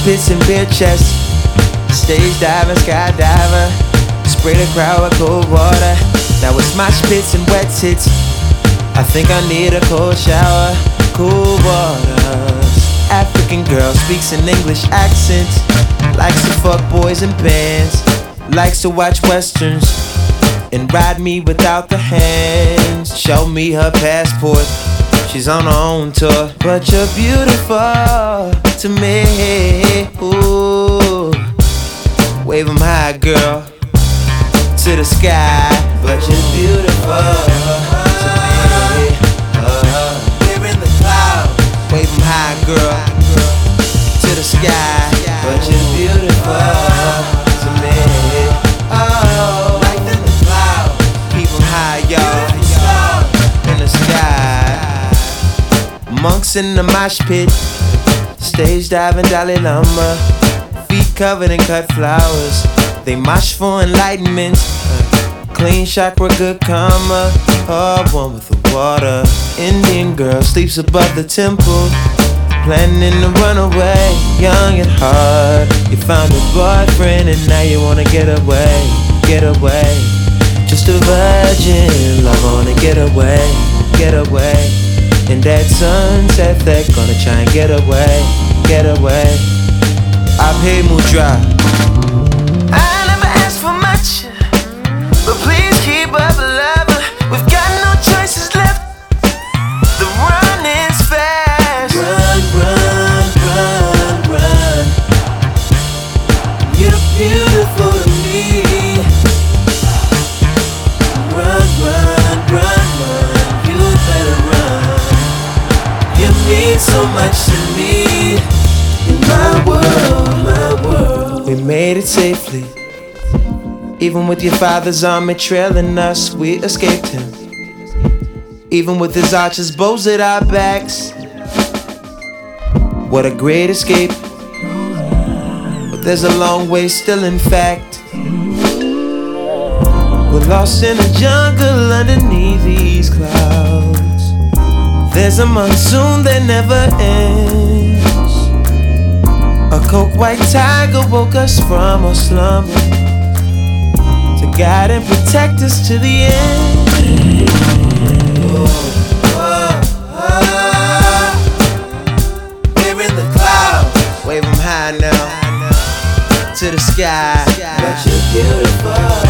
pits and beer chests. Stage diver, skydiver. Spray the crowd with cold water. Now it's mosh pits and wet tits. I think I need a cold shower. Cool waters. African girl speaks an English accent. Likes to fuck boys in bands. Likes to watch westerns and ride me without the hands. Show me her passport. She's on her own tour. But you're beautiful to me. Ooh. Wave 'em high, girl, to the sky. But you're beautiful to me. We're in the cloud. Wave 'em high, girl, to the sky. But you're beautiful to me. Oh, life in the cloud. Keep 'em high, y'all. In the sky. Monks in the mosh pit. Stage diving Dalai Lama. Feet covered in cut flowers. They mosh for enlightenment. Clean chakra, good karma. Oh, one with the water. Indian girl sleeps above the temple. Planning to run away, young at heart. You found a boyfriend and now you wanna get away, get away. Just a virgin, love wanna get away, get away. In that sunset, they're gonna try and get away, get away. Abhay Mudra. I never asked for much, but please keep up, lover. We've got no choices left. The run is fast. Run, run, run, run. You're beautiful to me. Run, run, run, run. You better run. You mean so much to me. In my world, my world. We made it safely. Even with your father's army trailing us, we escaped him. Even with his archers, bows at our backs. What a great escape. But there's a long way still, in fact. We're lost in a jungle underneath these clouds. There's a monsoon that never ends. A coke white tiger woke us from our slumber to guide and protect us to the end. We're in the clouds. Wave 'em high now to the sky. But you're beautiful.